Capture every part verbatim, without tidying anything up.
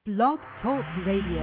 Blog Talk Radio.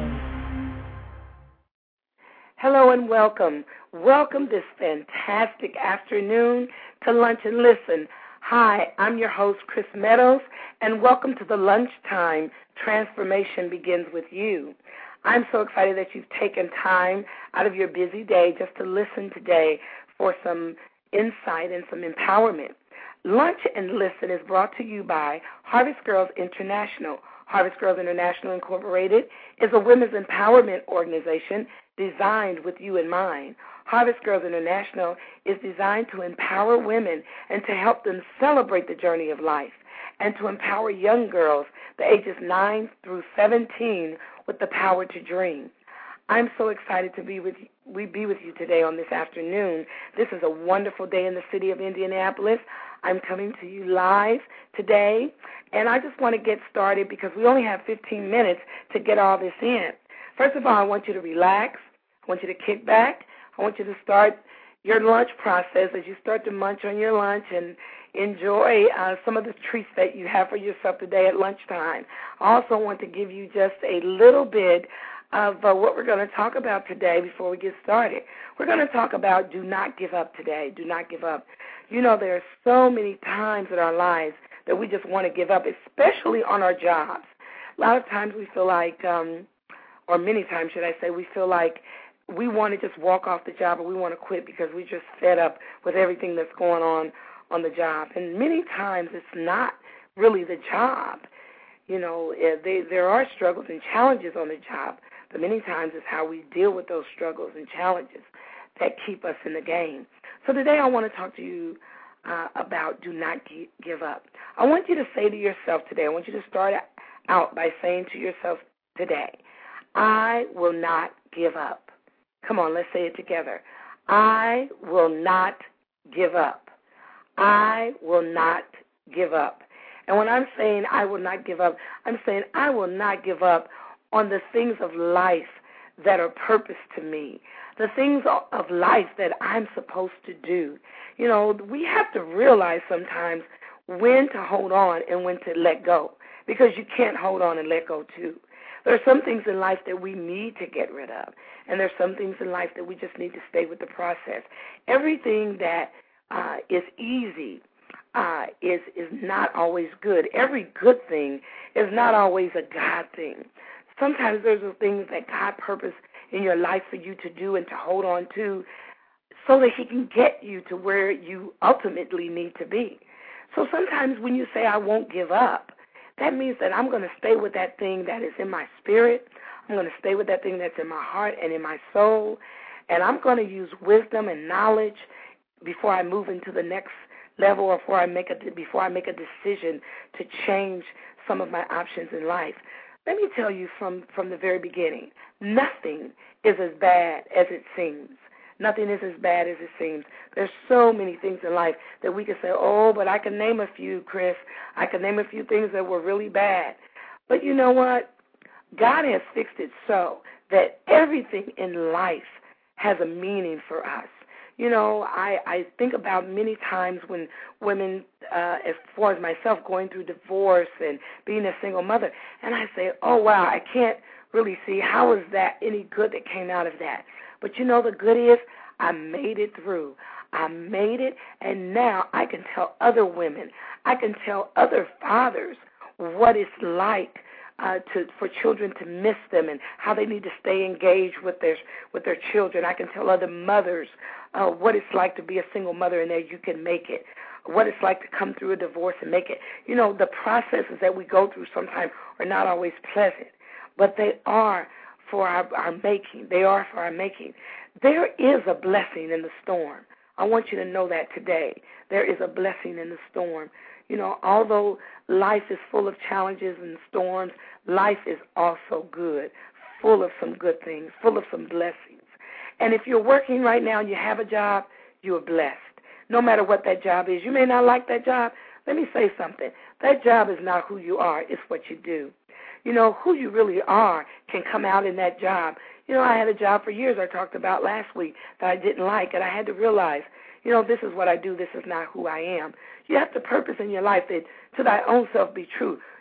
Hello and welcome. Welcome this fantastic afternoon to Lunch and Listen. Hi, I'm your host, Chris Meadows, and welcome to the Lunchtime Transformation Begins With You. I'm so excited that you've taken time out of your busy day just to listen today for some insight and some empowerment. Lunch and Listen is brought to you by Harvest Girls International. Harvest Girls International Incorporated is a women's empowerment organization designed with you in mind. Harvest Girls International is designed to empower women and to help them celebrate the journey of life and to empower young girls, the ages nine through seventeen, with the power to dream. I'm so excited to be with you, we be with you today on this afternoon. This is a wonderful day in the city of Indianapolis. I'm coming to you live today, and I just want to get started because we only have fifteen minutes to get all this in. First of all, I want you to relax. I want you to kick back. I want you to start your lunch process as you start to munch on your lunch and enjoy uh, some of the treats that you have for yourself today at lunchtime. I also want to give you just a little bit of uh, what we're going to talk about today before we get started. We're going to talk about do not give up today. Do not give up. You know, there are so many times in our lives that we just want to give up, especially on our jobs. A lot of times we feel like, um, or many times, should I say, we feel like we want to just walk off the job or we want to quit because we're just fed up with everything that's going on on the job. And many times it's not really the job. You know, they, there are struggles and challenges on the job, but many times it's how we deal with those struggles and challenges that keep us in the game. So today I want to talk to you uh, about do not give up. I want you to say to yourself today, I want you to start out by saying to yourself today, I will not give up. Come on, let's say it together. I will not give up. I will not give up. And when I'm saying I will not give up, I'm saying I will not give up on the things of life that are purpose to me, the things of life that I'm supposed to do. You know, we have to realize sometimes when to hold on and when to let go, because you can't hold on and let go too. There are some things in life that we need to get rid of, and there are some things in life that we just need to stay with the process. Everything that uh, is easy uh, is is not always good. Every good thing is not always a God thing. Sometimes there's things that God purposed in your life for you to do and to hold on to so that he can get you to where you ultimately need to be. So sometimes when you say I won't give up, that means that I'm going to stay with that thing that is in my spirit. I'm going to stay with that thing that's in my heart and in my soul. And I'm going to use wisdom and knowledge before I move into the next level or before I make a, before I make a decision to change some of my options in life. Let me tell you from, from the very beginning, nothing is as bad as it seems. Nothing is as bad as it seems. There's so many things in life that we can say, oh, but I can name a few, Chris. I can name a few things that were really bad. But you know what? God has fixed it so that everything in life has a meaning for us. You know, I, I think about many times when women, uh, as far as myself, going through divorce and being a single mother, and I say, oh, wow, I can't really see how is that any good that came out of that. But you know the good is I made it through. I made it, and now I can tell other women, I can tell other fathers what it's like uh, to for children to miss them and how they need to stay engaged with their with their children. I can tell other mothers uh, what it's like to be a single mother and that you can make it, what it's like to come through a divorce and make it. You know, the processes that we go through sometimes are not always pleasant, but they are for our, our making. They are for our making. There is a blessing in the storm. I want you to know that today. There is a blessing in the storm. You know, although life is full of challenges and storms, life is also good, full of some good things, full of some blessings. And if you're working right now and you have a job, you are blessed. No matter what that job is. You may not like that job. Let me say something. That job is not who you are. It's what you do. You know, who you really are can come out in that job. You know, I had a job for years I talked about last week that I didn't like, and I had to realize, you know, this is what I do. This is not who I am. You have to purpose in your life that to thy own self be true.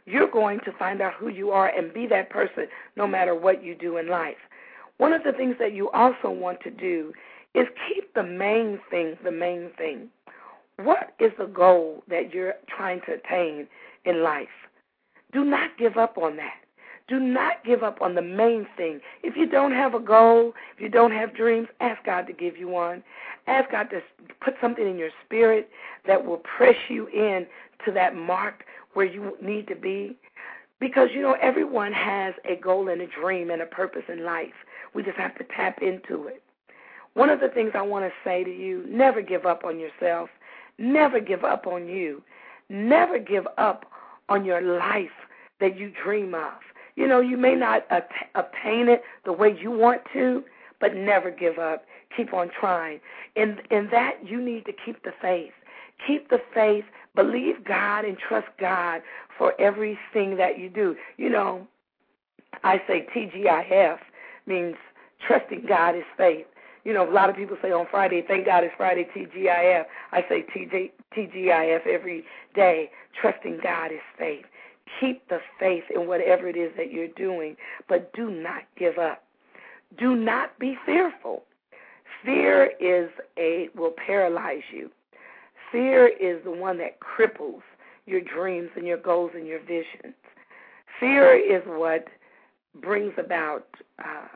you're going to find out who you are and be that person no matter what you do in life. One of the things that you also want to do is keep the main thing the main thing. What is the goal that you're trying to attain in life? Do not give up on that. Do not give up on the main thing. If you don't have a goal, if you don't have dreams, ask God to give you one. Ask God to put something in your spirit that will press you in to that mark where you need to be. Because, you know, everyone has a goal and a dream and a purpose in life. We just have to tap into it. One of the things I want to say to you, never give up on yourself. Never give up on you. Never give up on your life that you dream of. You know, you may not att- obtain it the way you want to, but never give up. Keep on trying. In, in that, you need to keep the faith. Keep the faith. Believe God and trust God for everything that you do. You know, I say T G I F means trusting God is faith. You know, a lot of people say on Friday, thank God it's Friday, T G I F. I say T G I F every day. Trusting God is faith. Keep the faith in whatever it is that you're doing, but do not give up. Do not be fearful. Fear is a will paralyze you. Fear is the one that cripples your dreams and your goals and your visions. Fear is what brings about uh,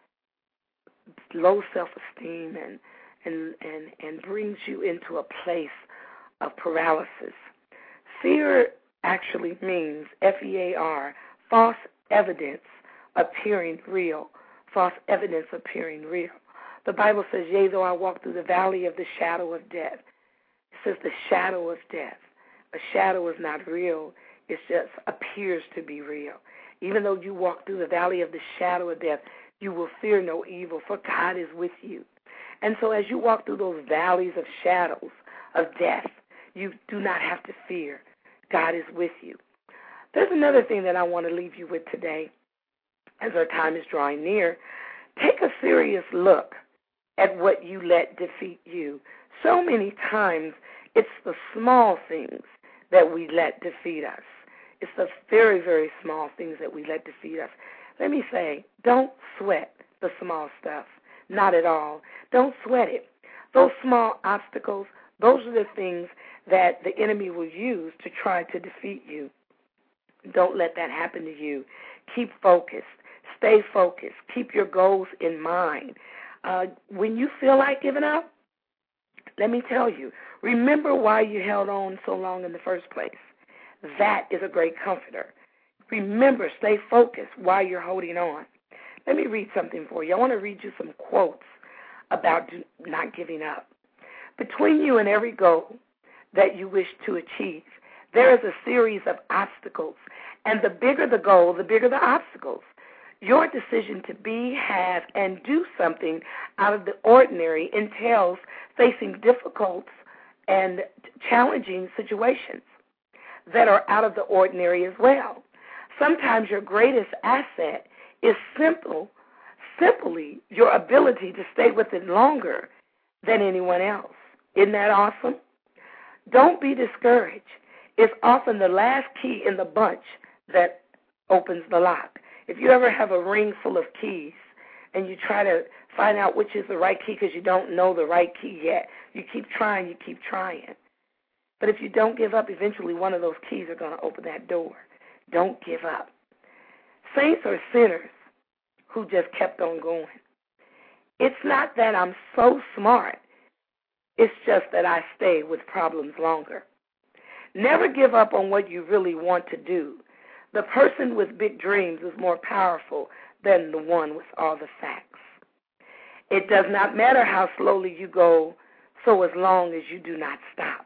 low self-esteem and, and, and, and brings you into a place of paralysis. Fear actually means, F E A R, false evidence appearing real. False evidence appearing real. The Bible says, yea, though I walk through the valley of the shadow of death. It says the shadow of death. A shadow is not real. It just appears to be real. Even though you walk through the valley of the shadow of death, you will fear no evil, for God is with you. And so as you walk through those valleys of shadows of death, you do not have to fear. God is with you. There's another thing that I want to leave you with today as our time is drawing near. Take a serious look at what you let defeat you. So many times it's the small things that we let defeat us. It's the very, very small things that we let defeat us. Let me say, don't sweat the small stuff. Not at all. Don't sweat it. Those small obstacles, those are the things that the enemy will use to try to defeat you. Don't let that happen to you. Keep focused. Stay focused. Keep your goals in mind. Uh, when you feel like giving up, let me tell you, remember why you held on so long in the first place. That is a great comforter. Remember, stay focused while you're holding on. Let me read something for you. I want to read you some quotes about not giving up. Between you and every goal that you wish to achieve, there is a series of obstacles. And the bigger the goal, the bigger the obstacles. Your decision to be, have, and do something out of the ordinary entails facing difficult and challenging situations that are out of the ordinary as well. Sometimes your greatest asset is simple, simply your ability to stay with it longer than anyone else. Isn't that awesome? Don't be discouraged. It's often the last key in the bunch that opens the lock. If you ever have a ring full of keys and you try to find out which is the right key because you don't know the right key yet, you keep trying, you keep trying. But if you don't give up, eventually one of those keys are going to open that door. Don't give up. Saints are sinners who just kept on going. It's not that I'm so smart. It's just that I stay with problems longer. Never give up on what you really want to do. The person with big dreams is more powerful than the one with all the facts. It does not matter how slowly you go, so as long as you do not stop.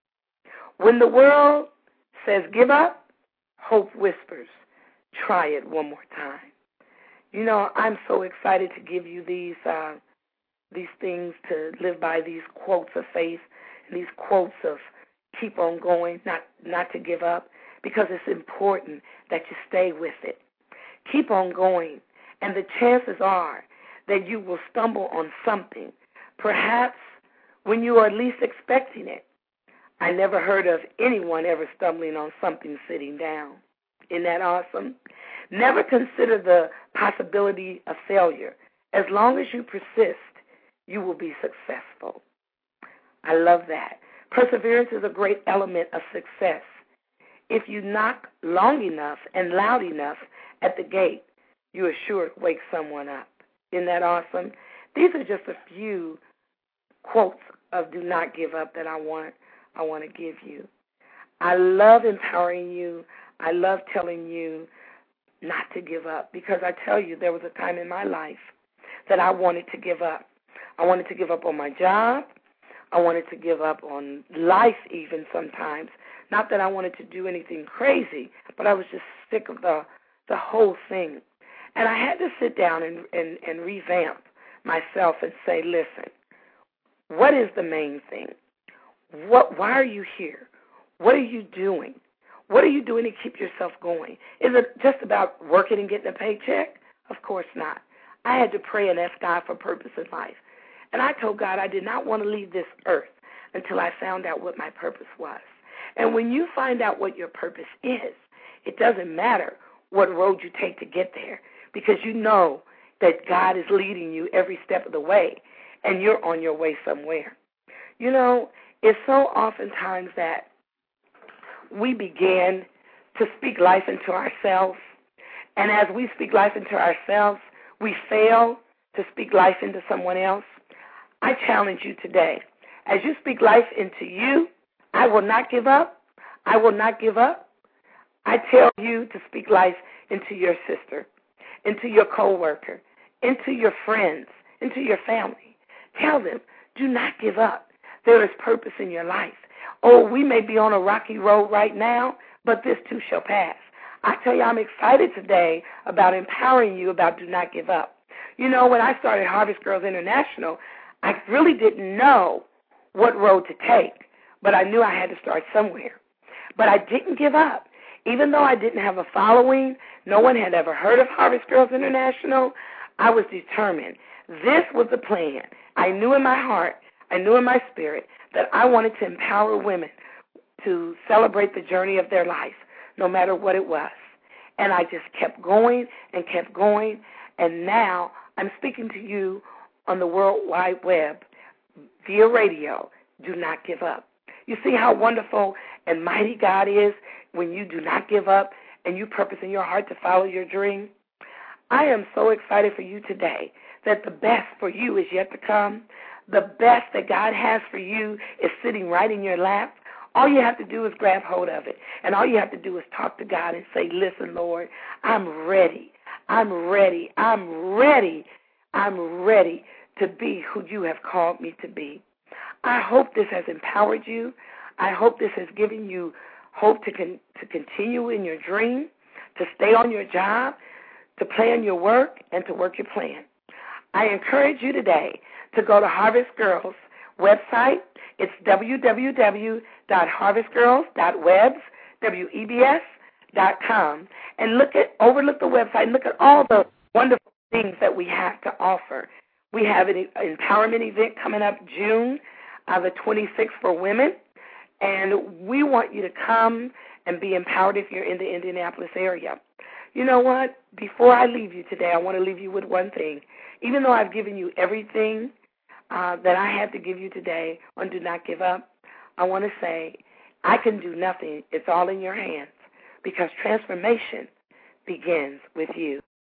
When the world says give up, hope whispers, try it one more time. You know, I'm so excited to give you these uh, these things to live by, these quotes of faith, and these quotes of keep on going, not not to give up, because it's important that you stay with it. Keep on going, and the chances are that you will stumble on something, perhaps when you are least expecting it. I never heard of anyone ever stumbling on something sitting down. Isn't that awesome? Never consider the possibility of failure. As long as you persist, you will be successful. I love that. Perseverance is a great element of success. If you knock long enough and loud enough at the gate, you are sure to wake someone up. Isn't that awesome? These are just a few quotes of do not give up that I want I want to give you. I love empowering you. I love telling you not to give up, because I tell you, there was a time in my life that I wanted to give up. I wanted to give up on my job. I wanted to give up on life even sometimes. Not that I wanted to do anything crazy, but I was just sick of the the whole thing. And I had to sit down and, and, and revamp myself and say, listen, what is the main thing? What? Why are you here? What are you doing? What are you doing to keep yourself going? Is it just about working and getting a paycheck? Of course not. I had to pray and ask God for purpose in life. And I told God I did not want to leave this earth until I found out what my purpose was. And when you find out what your purpose is, it doesn't matter what road you take to get there, because you know that God is leading you every step of the way, and you're on your way somewhere. You know, it's so oftentimes that we begin to speak life into ourselves, and as we speak life into ourselves, we fail to speak life into someone else. I challenge you today. As you speak life into you, I will not give up. I will not give up. I tell you to speak life into your sister, into your coworker, into your friends, into your family. Tell them, do not give up. There is purpose in your life. Oh, we may be on a rocky road right now, but this too shall pass. I tell you, I'm excited today about empowering you about do not give up. You know, when I started Harvest Girls International, I really didn't know what road to take, but I knew I had to start somewhere. But I didn't give up. Even though I didn't have a following, no one had ever heard of Harvest Girls International, I was determined. This was the plan. I knew in my heart, I knew in my spirit, that I wanted to empower women to celebrate the journey of their life, no matter what it was. And I just kept going and kept going, and now I'm speaking to you on the World Wide Web via radio. Do not give up. You see how wonderful and mighty God is when you do not give up and you purpose in your heart to follow your dream? I am so excited for you today that the best for you is yet to come. The best that God has for you is sitting right in your lap. All you have to do is grab hold of it. And all you have to do is talk to God and say, listen, Lord, I'm ready. I'm ready. I'm ready. I'm ready to be who you have called me to be. I hope this has empowered you. I hope this has given you hope to con- to continue in your dream, to stay on your job, to plan your work, and to work your plan. I encourage you today to go to Harvest Girls website. It's w w w dot harvest girls dot webs, W E B S dot com, and look at overlook the website and look at all the wonderful things that we have to offer. We have an empowerment event coming up June uh, the twenty-sixth for women, and we want you to come and be empowered if you're in the Indianapolis area. You know what? Before I leave you today, I want to leave you with one thing. Even though I've given you everything uh, that I have to give you today on Do Not Give Up, I want to say I can do nothing. It's all in your hands, because transformation begins with you.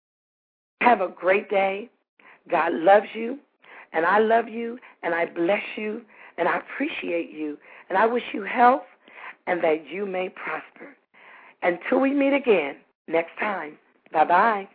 Have a great day. God loves you, and I love you, and I bless you, and I appreciate you, and I wish you health and that you may prosper. Until we meet again next time, bye-bye.